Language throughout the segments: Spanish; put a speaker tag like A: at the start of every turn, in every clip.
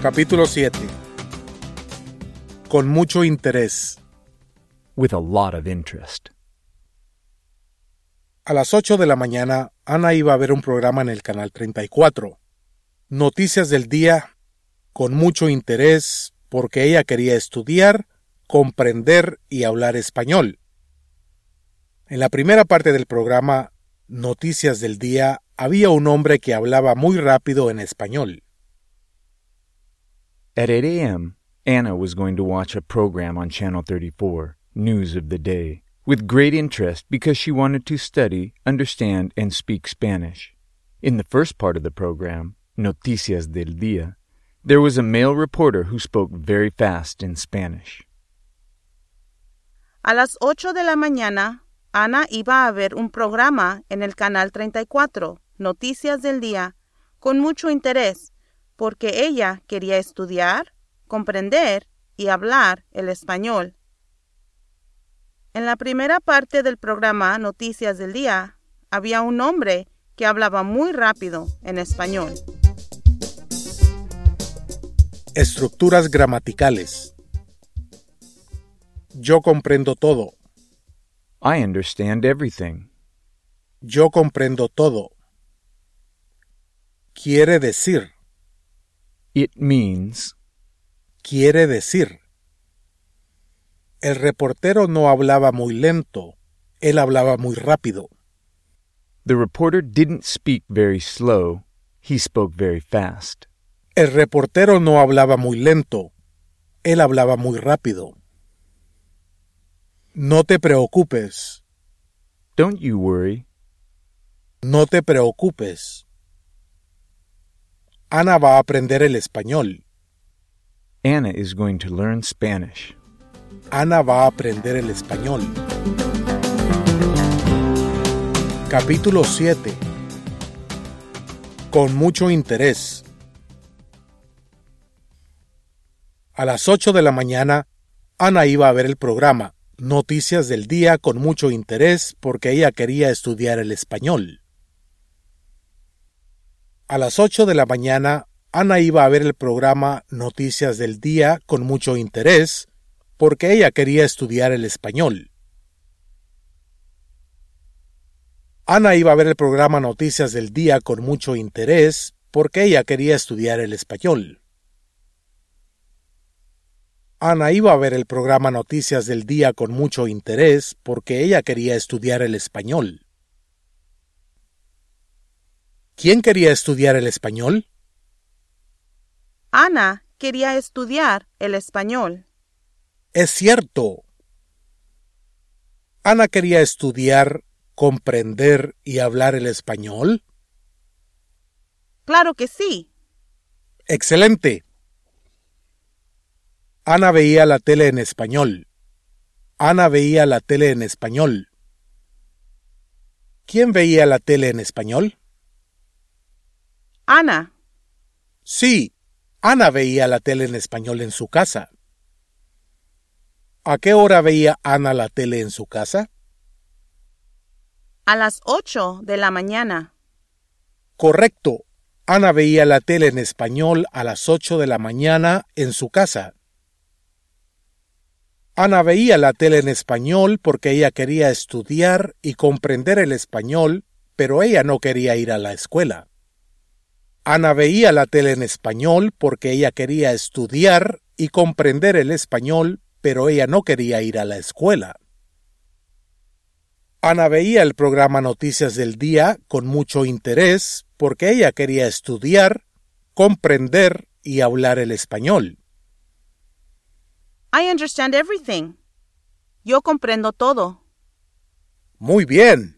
A: Capítulo 7. Con mucho interés.
B: With a lot of interest.
A: A las 8 de la mañana, Ana iba a ver un programa en el canal 34. Noticias del día, con mucho interés, porque ella quería estudiar, comprender y hablar español. En la primera parte del programa, Noticias del día, había un hombre que hablaba muy rápido en español.
B: At 8 a.m., Anna was going to watch a program on Channel 34, News of the Day, with great interest because she wanted to study, understand, and speak Spanish. In the first part of the program, Noticias del Día, there was a male reporter who spoke very fast in Spanish.
C: A las 8 de la mañana, Ana iba a ver un programa en el canal 34, Noticias del Día, con mucho interés, porque ella quería estudiar, comprender y hablar el español. En la primera parte del programa Noticias del Día, había un hombre que hablaba muy rápido en español.
A: Estructuras gramaticales. Yo comprendo todo.
B: I understand everything.
A: Yo comprendo todo. Quiere decir.
B: It means.
A: Quiere decir. El reportero no hablaba muy lento, él hablaba muy rápido.
B: The reporter didn't speak very slow, he spoke very fast.
A: El reportero no hablaba muy lento, él hablaba muy rápido. No te preocupes.
B: Don't you worry.
A: No te preocupes. Ana va a aprender el español.
B: Anna is going to learn Spanish.
A: Ana va a aprender el español. Capítulo 7. Con mucho interés. A las 8 de la mañana, Ana iba a ver el programa Noticias del Día con mucho interés porque ella quería estudiar el español. A las 8 de la mañana, Ana iba a ver el programa Noticias del Día con mucho interés porque ella quería estudiar el español. Ana iba a ver el programa Noticias del Día con mucho interés porque ella quería estudiar el español. Ana iba a ver el programa Noticias del Día con mucho interés porque ella quería estudiar el español. ¿Quién quería estudiar el español?
C: Ana quería estudiar el español.
A: Es cierto. Ana quería estudiar, comprender y hablar el español.
C: Claro que sí.
A: Excelente. Ana veía la tele en español. Ana veía la tele en español. ¿Quién veía la tele en español?
C: Ana.
A: Sí, Ana veía la tele en español en su casa. ¿A qué hora veía Ana la tele en su casa?
C: A las 8 de la mañana.
A: Correcto. Ana veía la tele en español a las 8 de la mañana en su casa. Ana veía la tele en español porque ella quería estudiar y comprender el español, pero ella no quería ir a la escuela. Ana veía la tele en español porque ella quería estudiar y comprender el español, pero ella no quería ir a la escuela. Ana veía el programa Noticias del Día con mucho interés porque ella quería estudiar, comprender y hablar el español.
C: I understand everything. Yo comprendo todo.
A: Muy bien.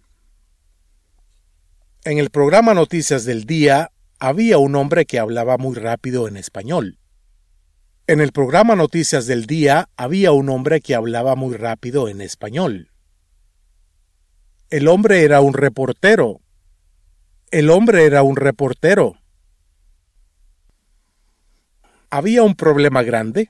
A: En el programa Noticias del Día había un hombre que hablaba muy rápido en español. En el programa Noticias del Día había un hombre que hablaba muy rápido en español. El hombre era un reportero. El hombre era un reportero. ¿Había un problema grande?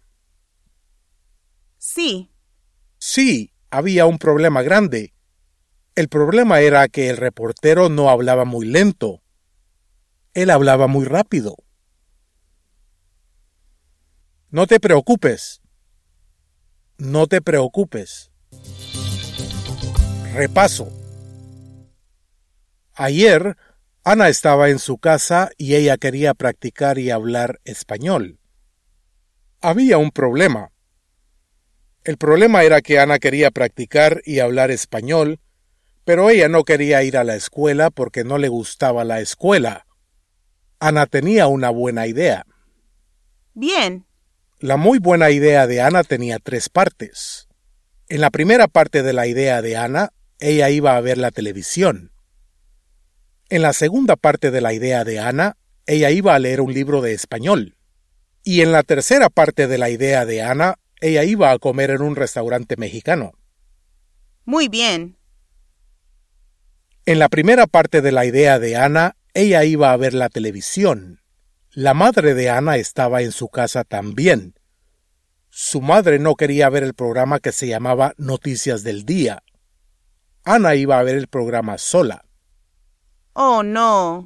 C: Sí.
A: Sí, había un problema grande. El problema era que el reportero no hablaba muy lento. Él hablaba muy rápido. No te preocupes. No te preocupes. Repaso. Ayer, Ana estaba en su casa y ella quería practicar y hablar español. Había un problema. El problema era que Ana quería practicar y hablar español, pero ella no quería ir a la escuela porque no le gustaba la escuela. Ana tenía una buena idea.
C: Bien.
A: La muy buena idea de Ana tenía 3 partes. En la primera parte de la idea de Ana, ella iba a ver la televisión. En la segunda parte de la idea de Ana, ella iba a leer un libro de español. Y en la tercera parte de la idea de Ana, ella iba a comer en un restaurante mexicano.
C: Muy bien.
A: En la primera parte de la idea de Ana, ella iba a ver la televisión. La madre de Ana estaba en su casa también. Su madre no quería ver el programa que se llamaba Noticias del Día. Ana iba a ver el programa sola.
C: Oh, no.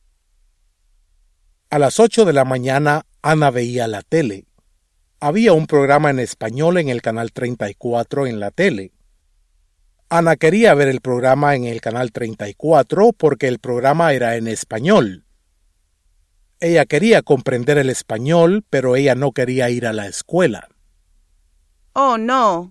A: A las 8 de la mañana, Ana veía la tele. Había un programa en español en el canal 34 en la tele. Ana quería ver el programa en el canal 34 porque el programa era en español. Ella quería comprender el español, pero ella no quería ir a la escuela.
C: Oh, no.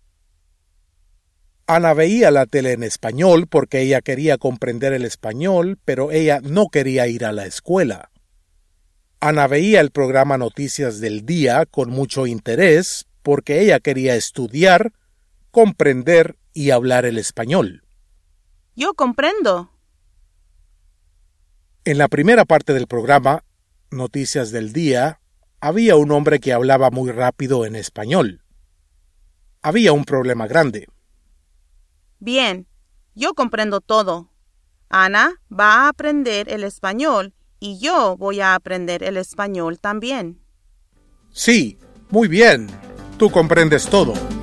A: Ana veía la tele en español porque ella quería comprender el español, pero ella no quería ir a la escuela. Ana veía el programa Noticias del Día con mucho interés porque ella quería estudiar, comprender y hablar el español.
C: Yo comprendo.
A: En la primera parte del programa, Noticias del Día, había un hombre que hablaba muy rápido en español. Había un problema grande.
C: Bien, yo comprendo todo. Ana va a aprender el español y yo voy a aprender el español también.
A: Sí, muy bien. Tú comprendes todo.